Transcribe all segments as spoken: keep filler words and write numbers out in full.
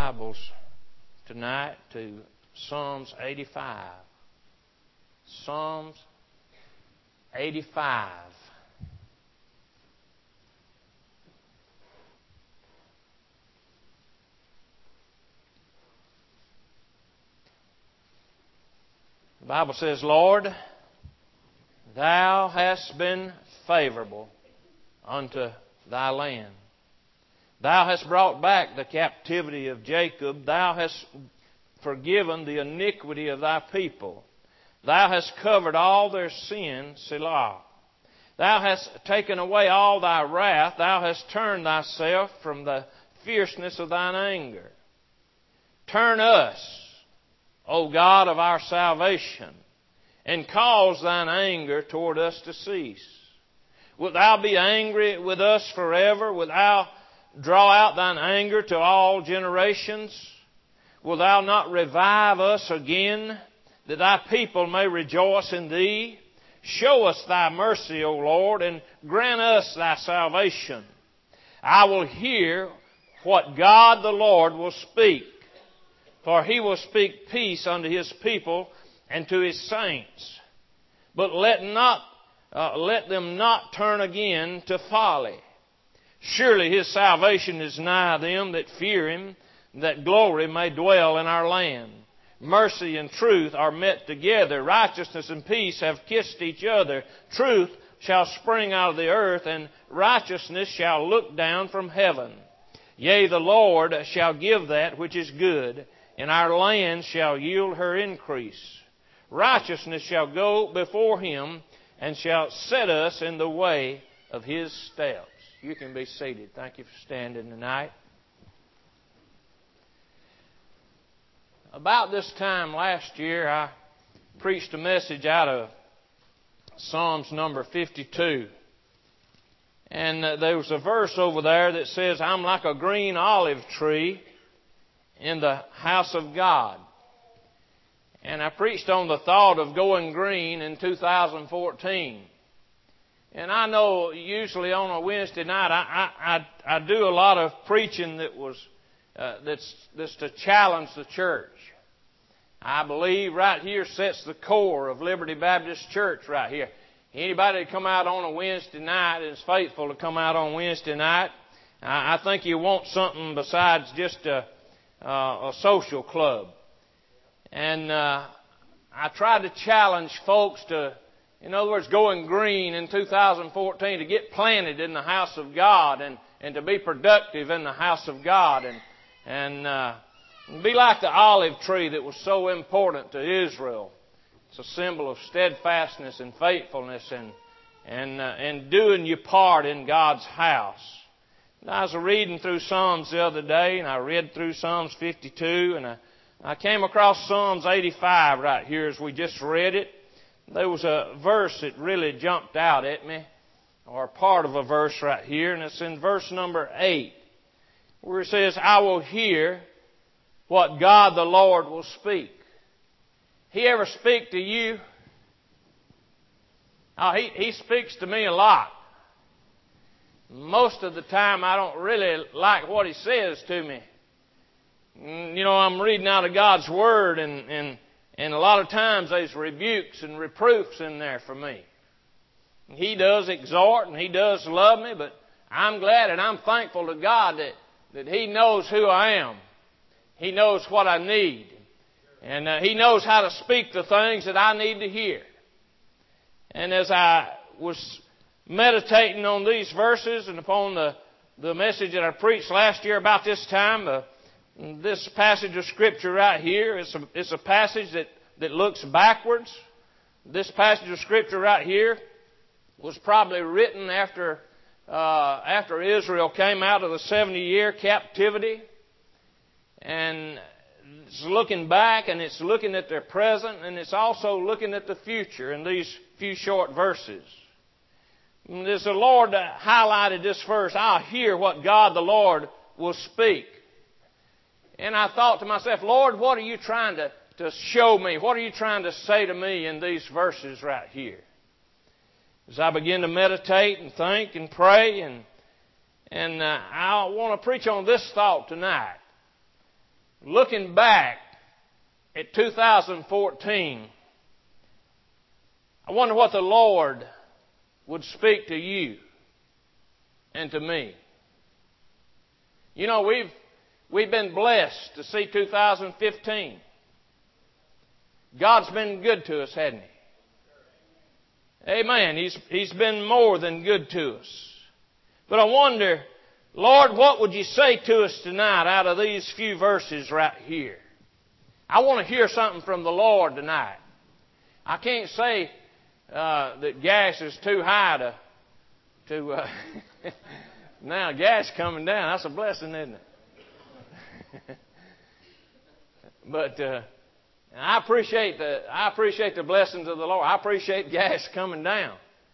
Bibles tonight to Psalms eighty-five. Psalms eighty-five. The Bible says, Lord, Thou hast been favorable unto Thy land. Thou hast brought back the captivity of Jacob. Thou hast forgiven the iniquity of Thy people. Thou hast covered all their sin, Selah. Thou hast taken away all Thy wrath. Thou hast turned Thyself from the fierceness of Thine anger. Turn us, O God of our salvation, and cause Thine anger toward us to cease. Wilt Thou be angry with us forever? Wilt Thou draw out Thine anger to all generations? Wilt Thou not revive us again, that Thy people may rejoice in Thee? Show us Thy mercy, O Lord, and grant us Thy salvation. I will hear what God the Lord will speak, for He will speak peace unto His people and to His saints. But let not uh, let them not turn again to folly. Surely His salvation is nigh them that fear Him, that glory may dwell in our land. Mercy and truth are met together. Righteousness and peace have kissed each other. Truth shall spring out of the earth, and righteousness shall look down from heaven. Yea, the Lord shall give that which is good, and our land shall yield her increase. Righteousness shall go before Him, and shall set us in the way of His steps. You can be seated. Thank you for standing tonight. About this time last year, I preached a message out of Psalms number fifty-two. And uh, there was a verse over there that says, I'm like a green olive tree in the house of God. And I preached on the thought of going green in two thousand fourteen. And I know usually on a Wednesday night I I, I, I do a lot of preaching that was uh, that's that's to challenge the church. I believe right here sets the core of Liberty Baptist Church right here. Anybody that come out on a Wednesday night is faithful to come out on Wednesday night. I, I think you want something besides just a, uh, a social club. And uh, I tried to challenge folks to, in other words, going green in two thousand fourteen, to get planted in the house of God and, and to be productive in the house of God. And, and uh, be like the olive tree that was so important to Israel. It's a symbol of steadfastness and faithfulness and, and, uh, and doing your part in God's house. And I was reading through Psalms the other day, and I read through Psalms fifty-two, and I, I came across Psalms eighty-five right here as we just read it. There was a verse that really jumped out at me, or part of a verse right here, and it's in verse number eight, where it says, I will hear what God the Lord will speak. He ever speak to you? Oh, he, he speaks to me a lot. Most of the time I don't really like what He says to me. You know, I'm reading out of God's Word, and, and, and a lot of times there's rebukes and reproofs in there for me. He does exhort and He does love me, but I'm glad and I'm thankful to God that, that He knows who I am. He knows what I need. And uh, He knows how to speak the things that I need to hear. And as I was meditating on these verses and upon the, the message that I preached last year about this time, uh, this passage of Scripture right here, it's a, it's a passage that, that looks backwards. This passage of Scripture right here was probably written after, uh, after Israel came out of the seventy-year captivity. And it's looking back, and it's looking at their present, and it's also looking at the future in these few short verses. And as the Lord highlighted this verse, I'll hear what God the Lord will speak. And I thought to myself, Lord, what are you trying to, to show me? What are you trying to say to me in these verses right here? As I begin to meditate and think and pray, and, and uh, I want to preach on this thought tonight. looking back at two thousand fourteen, I wonder what the Lord would speak to you and to me. You know, we've we've been blessed to see two thousand fifteen. God's been good to us, hasn't He? Amen. He's He's been more than good to us. But I wonder, Lord, what would you say to us tonight out of these few verses right here? I want to hear something from the Lord tonight. I can't say uh, that gas is too high to... to uh, now gas coming down. That's a blessing, isn't it? But uh, I appreciate the I appreciate the blessings of the Lord. I appreciate gas coming down.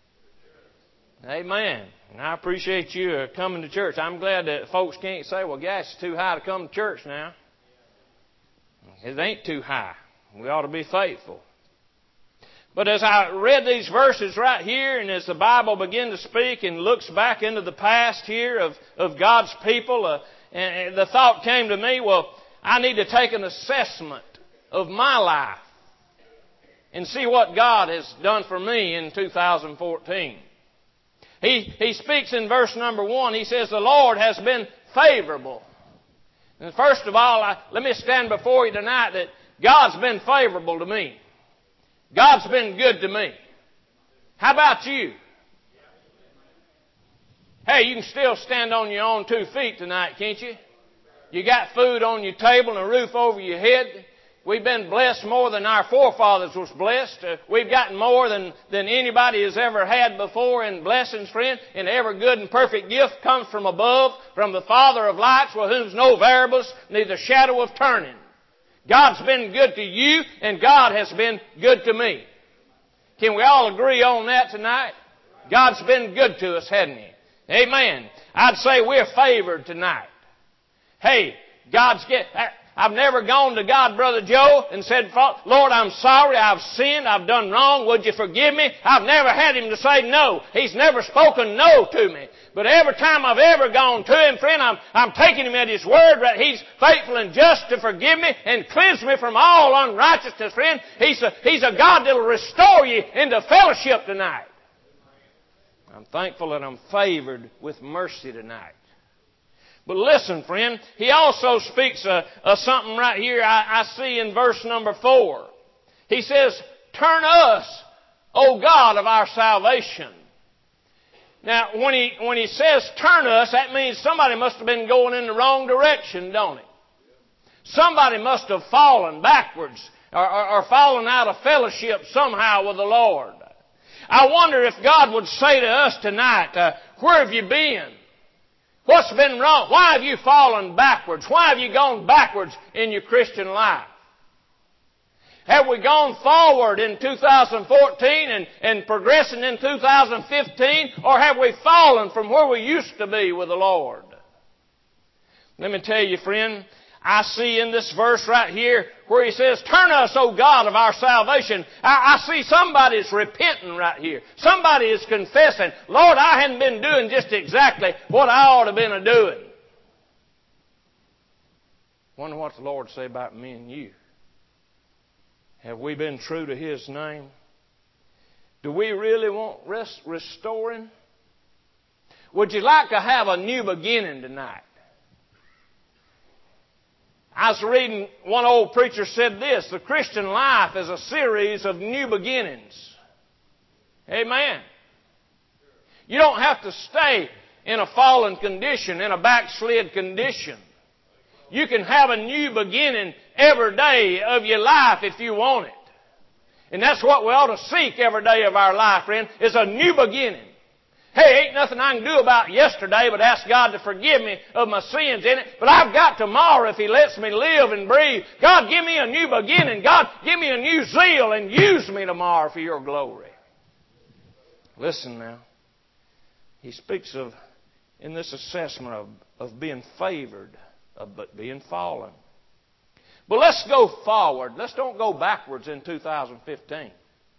Amen. And I appreciate you uh, coming to church. I'm glad that folks can't say, well, gas is too high to come to church now. It ain't too high. We ought to be faithful. But as I read these verses right here, and as the Bible began to speak and looks back into the past here of, of God's people, uh, and, and the thought came to me, well, I need to take an assessment of my life and see what God has done for me in two thousand fourteen. He, he speaks in verse number one. He says, the Lord has been favorable. And first of all, I, let me stand before you tonight that God's been favorable to me. God's been good to me. How about you? Hey, you can still stand on your own two feet tonight, can't you? You got food on your table and a roof over your head. We've been blessed more than our forefathers was blessed. Uh, we've gotten more than, than anybody has ever had before in blessings, friend. And every good and perfect gift comes from above, from the Father of lights, with whom's no variables, neither shadow of turning. God's been good to you, and God has been good to me. Can we all agree on that tonight? God's been good to us, hasn't He? Amen. I'd say we're favored tonight. Hey, God's get... I've never gone to God, Brother Joe, and said, Lord, I'm sorry, I've sinned, I've done wrong, would you forgive me? I've never had Him to say no. He's never spoken no to me. But every time I've ever gone to Him, friend, I'm, I'm taking Him at His word, that He's faithful and just to forgive me and cleanse me from all unrighteousness, friend. He's a, he's a God that will restore you into fellowship tonight. I'm thankful that I'm favored with mercy tonight. But listen, friend, He also speaks of, of something right here I, I see in verse number four. He says, turn us, O God of our salvation. Now, when he, when he says turn us, that means somebody must have been going in the wrong direction, don't it? Somebody must have fallen backwards or, or, or fallen out of fellowship somehow with the Lord. I wonder if God would say to us tonight, uh, where have you been? What's been wrong? Why have you fallen backwards? Why have you gone backwards in your Christian life? Have we gone forward in two thousand fourteen and, and progressing in two thousand fifteen? Or have we fallen from where we used to be with the Lord? Let me tell you, friend, I see in this verse right here where He says, turn us, O God of our salvation. I, I see somebody's repenting right here. Somebody is confessing, Lord, I hadn't been doing just exactly what I ought to have been a doing. Wonder what the Lord say about me and you. Have we been true to His name? Do we really want rest, restoring? Would you like to have a new beginning tonight? I was reading, one old preacher said this, the Christian life is a series of new beginnings. Amen. You don't have to stay in a fallen condition, in a backslid condition. You can have a new beginning every day of your life if you want it. And that's what we ought to seek every day of our life, friend, is a new beginning. Hey, ain't nothing I can do about yesterday but ask God to forgive me of my sins in it. But I've got tomorrow if He lets me live and breathe. God, give me a new beginning. God, give me a new zeal and use me tomorrow for Your glory. Listen now. He speaks of, in this assessment of, of being favored, of being fallen. But let's go forward. Let's don't go backwards in two thousand fifteen.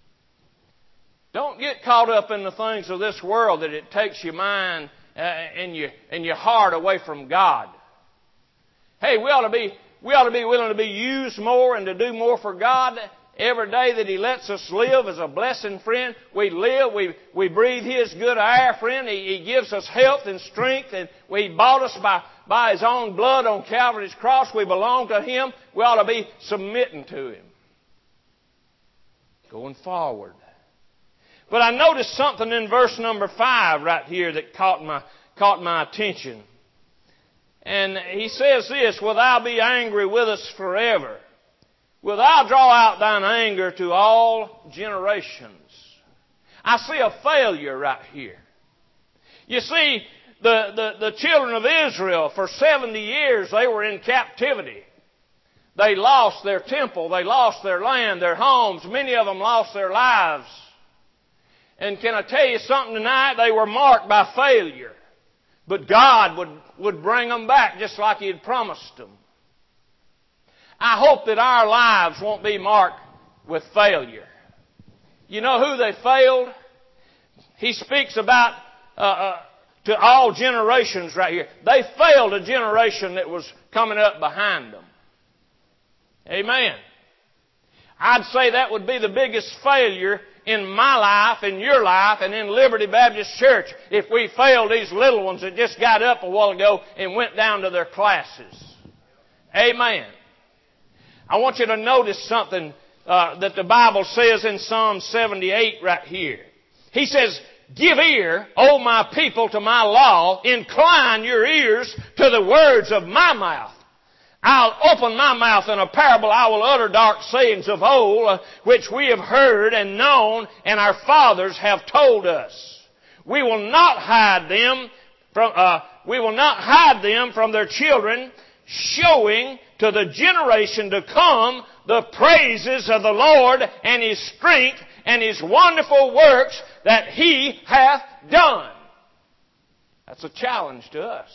Don't get caught up in the things of this world that it takes your mind uh, and, your, and your heart away from God. Hey, we ought to be we ought to be willing to be used more and to do more for God. Every day that He lets us live is a blessing, friend. We live, we, we breathe His good air, friend. He, he gives us health and strength, and He bought us by, by His own blood on Calvary's cross. We belong to Him. We ought to be submitting to Him. Going forward. But I noticed something in verse number five right here that caught my, caught my attention. And he says this, "Will thou be angry with us forever? Will thou draw out thine anger to all generations?" I see a failure right here. You see, the, the, the children of Israel, for seventy years, they were in captivity. They lost their temple. They lost their land, their homes. Many of them lost their lives. And can I tell you something tonight? They were marked by failure. But God would, would bring them back just like He had promised them. I hope that our lives won't be marked with failure. You know who they failed? He speaks about uh, uh, to all generations right here. They failed a generation that was coming up behind them. Amen. I'd say that would be the biggest failure in my life, in your life, and in Liberty Baptist Church if we failed these little ones that just got up a while ago and went down to their classes. Amen. I want you to notice something uh, that the Bible says in Psalm seventy-eight right here. He says, "Give ear, O my people, to my law. Incline your ears to the words of my mouth. I'll open my mouth in a parable. I will utter dark sayings of old, uh, which we have heard and known, and our fathers have told us. We will not hide them from, uh, we will not hide them from their children, showing to the generation to come the praises of the Lord and His strength and His wonderful works that He hath done." That's a challenge to us.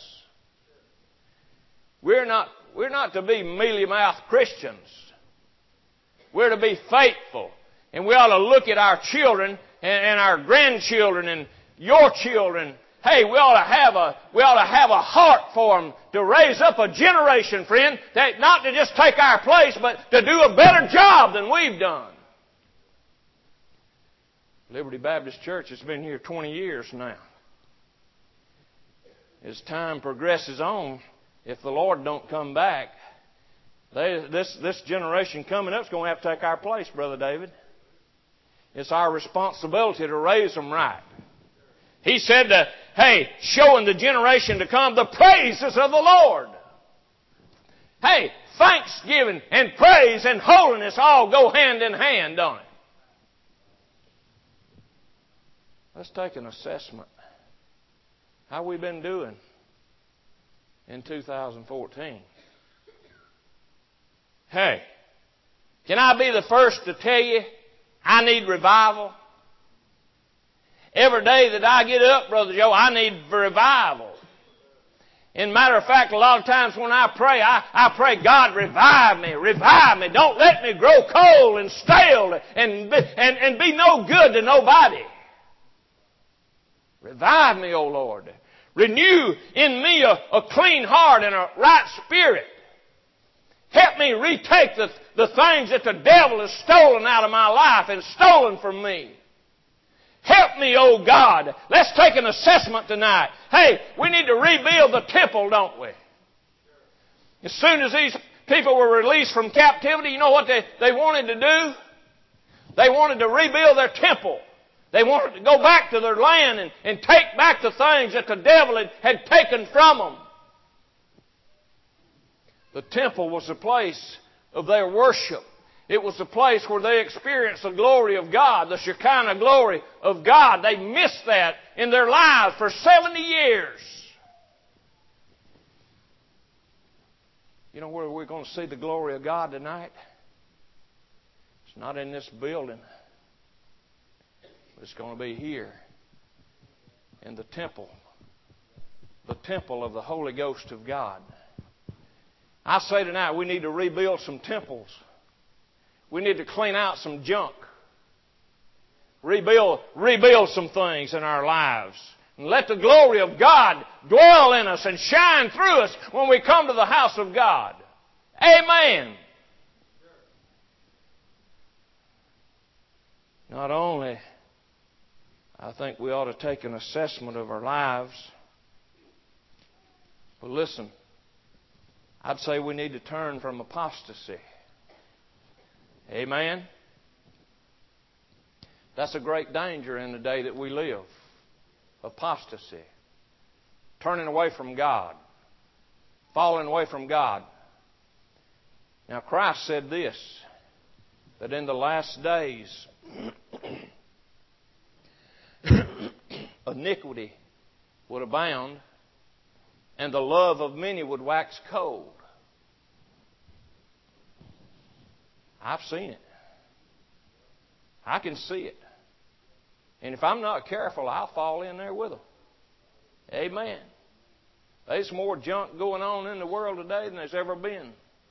We're not, we're not to be mealy-mouthed Christians. We're to be faithful. And we ought to look at our children and, and our grandchildren and your children. Hey, we ought to have a, we ought to have a heart for them to raise up a generation, friend, that not to just take our place, but to do a better job than we've done. Liberty Baptist Church has been here twenty years now. As time progresses on, if the Lord don't come back, they, this, this generation coming up is going to have to take our place, Brother David. It's our responsibility to raise them right. He said, uh, hey, showing the generation to come the praises of the Lord. Hey, thanksgiving and praise and holiness all go hand in hand, don't it? Let's take an assessment. How we been doing in two thousand fourteen? Hey, can I be the first to tell you I need revival? Every day that I get up, Brother Joe, I need revival. In matter of fact, a lot of times when I pray, I, I pray, God, revive me, revive me. Don't let me grow cold and stale and be, and, and be no good to nobody. Revive me, O Lord. Renew in me a, a clean heart and a right spirit. Help me retake the, the things that the devil has stolen out of my life and stolen from me. Help me, oh God. Let's take an assessment tonight. Hey, we need to rebuild the temple, don't we? As soon as these people were released from captivity, you know what they, they wanted to do? They wanted to rebuild their temple. They wanted to go back to their land and, and take back the things that the devil had, had taken from them. The temple was the place of their worship. It was the place where they experienced the glory of God, the Shekinah glory of God. They missed that in their lives for seventy years. You know where we're going to see the glory of God tonight? It's not in this building. But it's going to be here in the temple. The temple of the Holy Ghost of God. I say tonight we need to rebuild some temples. We need to clean out some junk. Rebuild, rebuild some things in our lives. And let the glory of God dwell in us and shine through us when we come to the house of God. Amen. Not only, I think we ought to take an assessment of our lives, but listen, I'd say we need to turn from apostasy. Amen. That's a great danger in the day that we live. Apostasy. Turning away from God. Falling away from God. Now Christ said this, that in the last days iniquity would abound and the love of many would wax cold. I've seen it. I can see it. And if I'm not careful, I'll fall in there with them. Amen. There's more junk going on in the world today than there's ever been.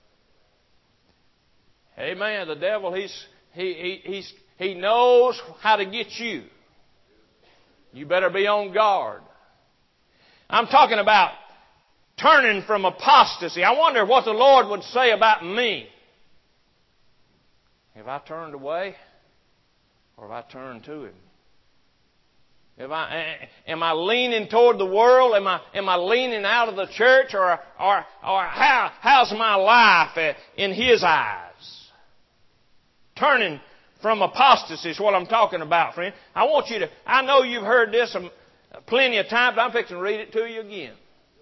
Amen. The devil, he's, he, he, he's, he knows how to get you. You better be on guard. I'm talking about turning from apostasy. I wonder what the Lord would say about me. Have I turned away or have I turned to Him? If I, am I leaning toward the world? Am I, am I leaning out of the church? Or, or, or how, how's my life in His eyes? Turning from apostasy is what I'm talking about, friend. I want you to, I know you've heard this plenty of times, but I'm fixing to read it to you again.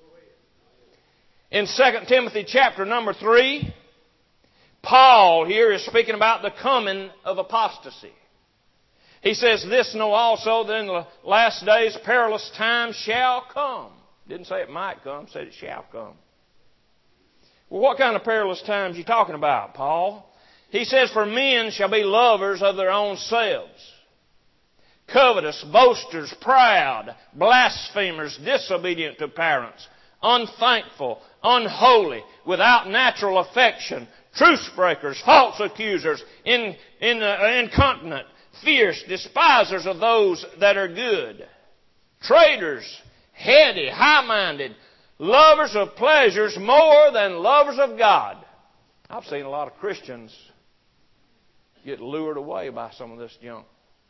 In Second Timothy chapter number three, Paul here is speaking about the coming of apostasy. He says, this know also that in the last days perilous times shall come. Didn't say it might come, said it shall come. Well, what kind of perilous times are you talking about, Paul? He says, for men shall be lovers of their own selves, covetous, boasters, proud, blasphemers, disobedient to parents, unthankful, unholy, without natural affection, truce breakers, false accusers, in, in, uh, incontinent, fierce, despisers of those that are good, traitors, heady, high-minded, lovers of pleasures more than lovers of God. I've seen a lot of Christians get lured away by some of this junk.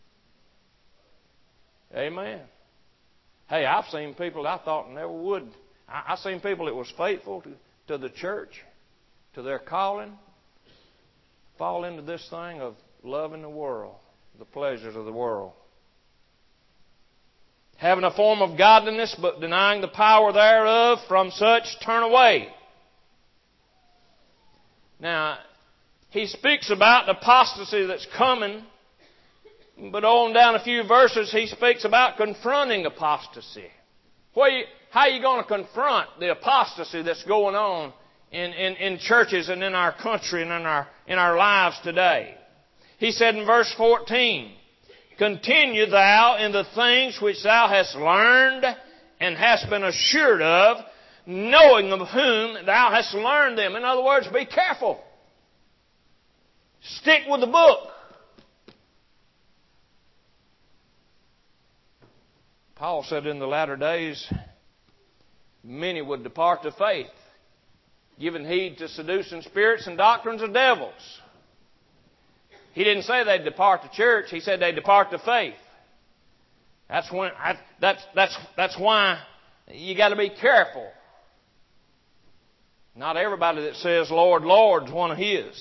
Amen. Hey, I've seen people that I thought never would. I, I've seen people that was faithful to, to the church, to their calling, fall into this thing of loving the world, the pleasures of the world. Having a form of godliness, but denying the power thereof, from such turn away. Now, he speaks about the apostasy that's coming, but on down a few verses, he speaks about confronting apostasy. What you, how are you going to confront the apostasy that's going on in, in, in churches and in our country and in our, in our lives today? He said in verse fourteen, continue thou in the things which thou hast learned and hast been assured of, knowing of whom thou hast learned them. In other words, be careful. Stick with the book. Paul said in the latter days, many would depart the faith, giving heed to seducing spirits and doctrines of devils. He didn't say they'd depart the church. He said they'd depart the faith. That's when. I, that's that's that's why you got to be careful. Not everybody that says Lord, Lord is one of His.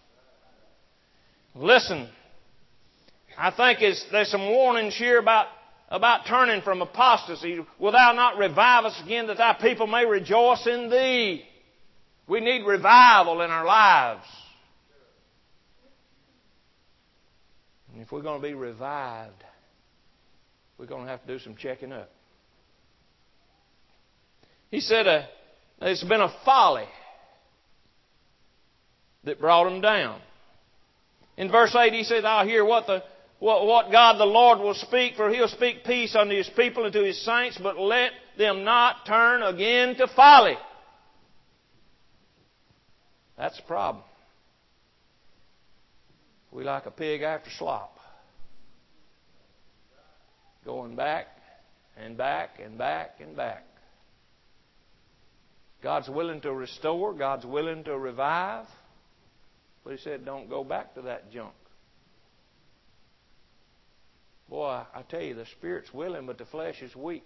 Listen, I think it's, there's some warnings here about about turning from apostasy. Will thou not revive us again, that thy people may rejoice in thee? We need revival in our lives. And if we're going to be revived, we're going to have to do some checking up. He said uh, there's been a folly that brought him down. In verse eight, he said, I'll hear what the what, what God the Lord will speak, for He'll speak peace unto His people and to His saints, but let them not turn again to folly. That's the problem. We like a pig after slop. Going back and back and back and back. God's willing to restore. God's willing to revive. But He said, don't go back to that junk. Boy, I tell you, the Spirit's willing, but the flesh is weak.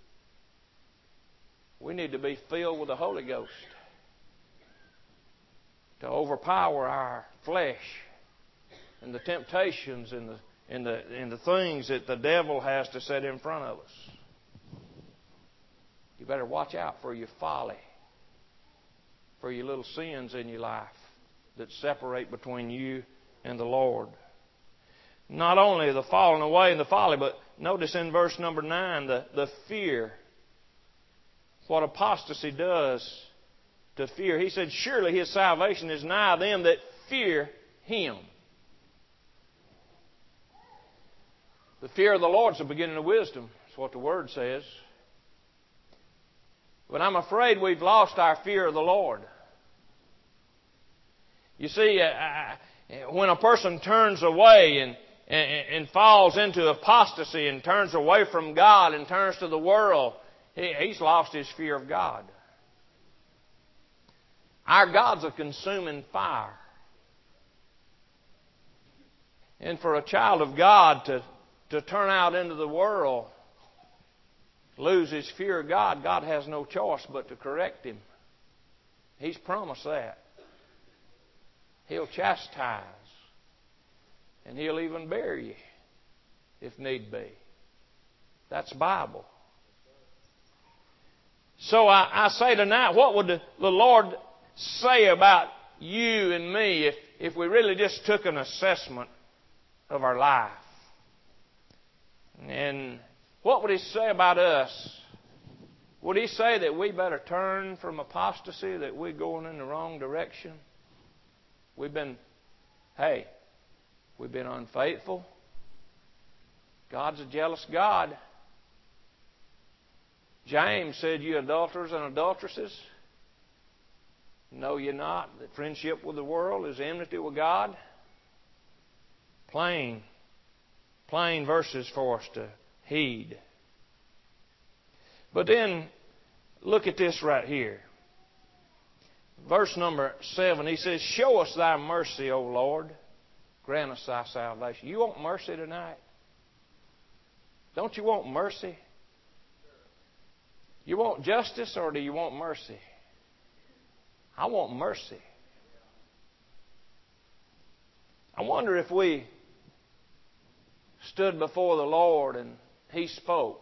We need to be filled with the Holy Ghost to overpower our flesh and the temptations and the, and the, and the things that the devil has to set in front of us. You better watch out for your folly, for your little sins in your life that separate between you and the Lord. Not only the falling away and the folly, but notice in verse number nine, the, the fear. What apostasy does to fear. He said, surely His salvation is nigh them that fear Him. The fear of the Lord is the beginning of wisdom. That's what the Word says. But I'm afraid we've lost our fear of the Lord. You see, uh, when a person turns away and, and, and falls into apostasy and turns away from God and turns to the world, he, he's lost his fear of God. Our God's a consuming fire. And for a child of God to, to turn out into the world, lose his fear of God, God has no choice but to correct him. He's promised that. He'll chastise. And He'll even bury you if need be. That's Bible. So I, I say tonight, what would the, the Lord say about you and me if, if we really just took an assessment of our life? And what would He say about us? Would He say that we better turn from apostasy, that we're going in the wrong direction? We've been, hey, we've been unfaithful. God's a jealous God. James said, you adulterers and adulteresses, know ye not that friendship with the world is enmity with God? Plain, plain verses for us to heed. But then, look at this right here. Verse number seven, he says, show us thy mercy, O Lord. Grant us thy salvation. You want mercy tonight? Don't you want mercy? You want justice or do you want mercy? I want mercy. I wonder if we stood before the Lord and He spoke.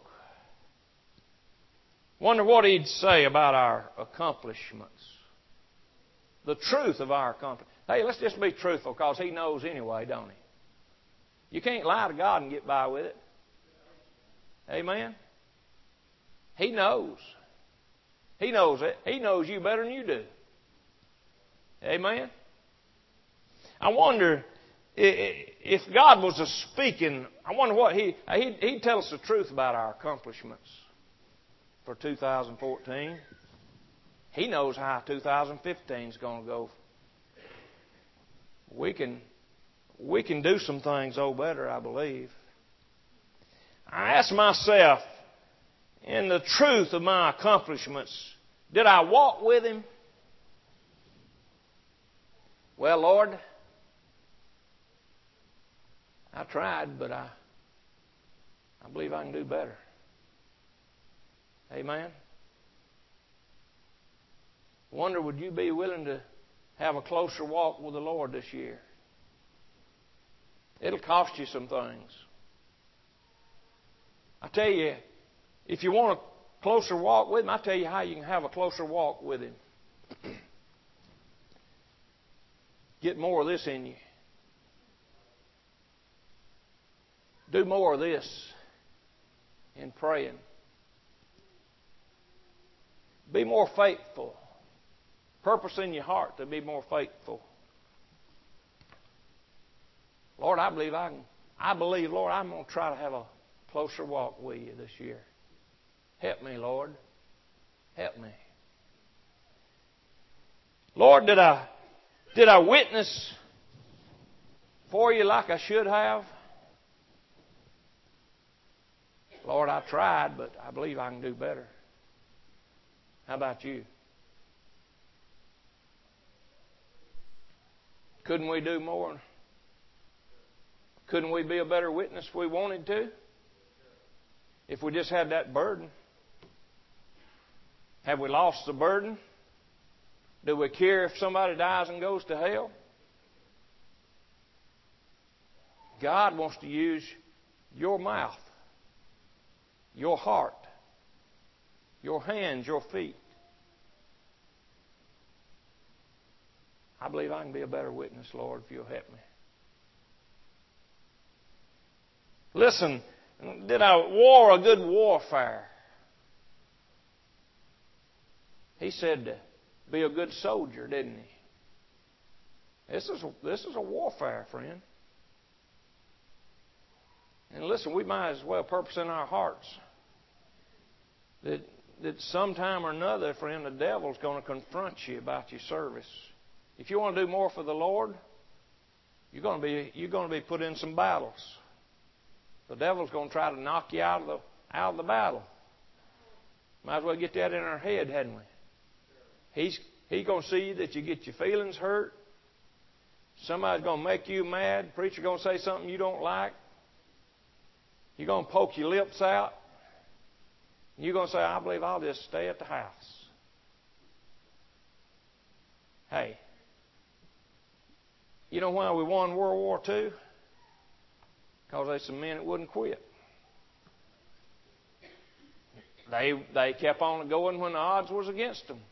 Wonder what He'd say about our accomplishments. The truth of our accomplishments. Hey, let's just be truthful because He knows anyway, don't He? You can't lie to God and get by with it. Amen? He knows. He knows it. He knows you better than you do. Amen? I wonder if God was a speaking, I wonder what He, He'd, he'd tell us the truth about our accomplishments for two thousand fourteen. He knows how two thousand fifteen is going to go. We can, we can do some things, oh, better, I believe. I ask myself, in the truth of my accomplishments, did I walk with Him? Well, Lord, I tried, but I, I believe I can do better. Amen? Wonder, would you be willing to have a closer walk with the Lord this year? It'll cost you some things. I tell you, if you want a closer walk with Him, I tell you how you can have a closer walk with Him. Get more of this in you. Do more of this in praying. Be more faithful. Purpose in your heart to be more faithful. Lord, I believe I can. I believe, Lord, I'm going to try to have a closer walk with You this year. Help me, Lord. Help me. Lord, did I did I witness for You like I should have? Lord, I tried, but I believe I can do better. How about you? Couldn't we do more? Couldn't we be a better witness if we wanted to? If we just had that burden. Have we lost the burden? Do we care if somebody dies and goes to hell? God wants to use your mouth, your heart, your hands, your feet. I believe I can be a better witness, Lord, if you'll help me. Listen, did I war a good warfare? He said to be a good soldier, didn't he? This is a, this is a warfare, friend. And listen, we might as well purpose in our hearts that, that sometime or another, friend, the devil's going to confront you about your service. If you want to do more for the Lord, you're going to be you're going to be put in some battles. The devil's going to try to knock you out of the out of the battle. Might as well get that in our head, hadn't we? He's he's going to see that you get your feelings hurt. Somebody's going to make you mad. Preacher going to say something you don't like. You're going to poke your lips out. You're going to say, I believe I'll just stay at the house. Hey, you know why we won World War Two? Because there's some men that wouldn't quit. They they kept on going when the odds was against them.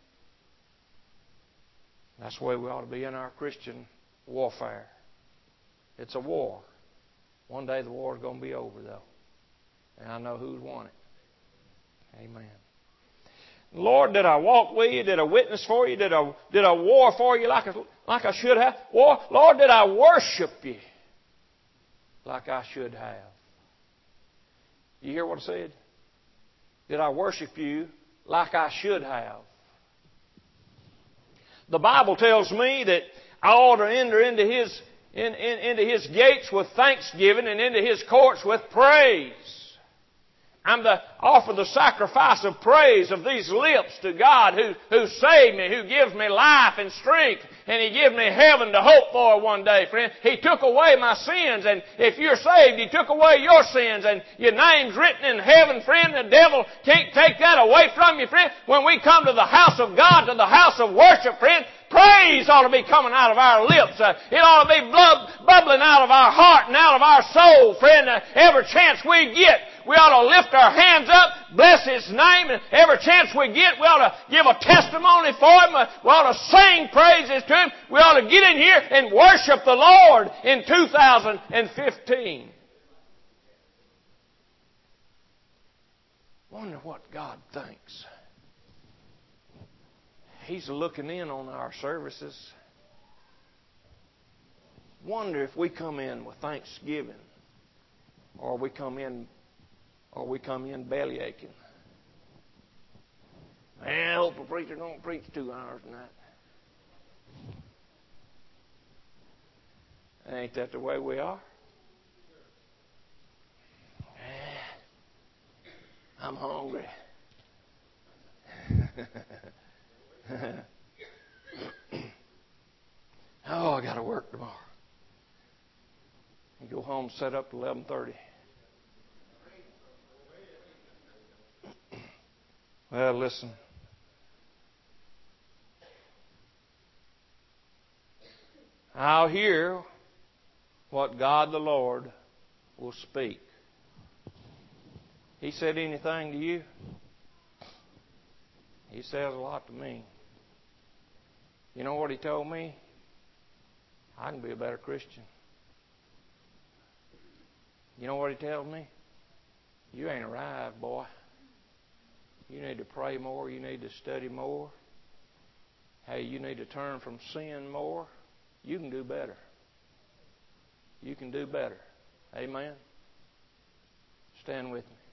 That's the way we ought to be in our Christian warfare. It's a war. One day the war is going to be over, though. And I know who's won it. Amen. Lord, did I walk with you? Did I witness for you? Did I, did I war for you like I, like I should have? War? Lord, did I worship you like I should have? You hear what I said? Did I worship you like I should have? The Bible tells me that I ought to enter into His in, in, into His gates with thanksgiving and into His courts with praise. I'm to offer the sacrifice of praise of these lips to God who, who saved me, who gives me life and strength, and He gives me heaven to hope for one day, friend. He took away my sins, and if you're saved, He took away your sins, and your name's written in heaven, friend. The devil can't take that away from you, friend. When we come to the house of God, to the house of worship, friend, praise ought to be coming out of our lips. Uh, it ought to be blub- bubbling out of our heart and out of our soul, friend. Uh, every chance we get, we ought to lift our hands up, bless His name, and every chance we get, we ought to give a testimony for Him. Uh, we ought to sing praises to Him. We ought to get in here and worship the Lord in two thousand fifteen. Wonder what God thinks. He's looking in on our services. Wonder if we come in with thanksgiving, or we come in, or we come in belly aching. Well, I hope the preacher don't preach two hours tonight. Ain't that the way we are? I'm hungry. Oh, I got to work tomorrow. You go home, set up at eleven thirty. Well, listen. I'll hear what God the Lord will speak. He said anything to you? He says a lot to me. You know what He told me? I can be a better Christian. You know what He tells me? You ain't arrived, boy. You need to pray more. You need to study more. Hey, you need to turn from sin more. You can do better. You can do better. Amen? Stand with me.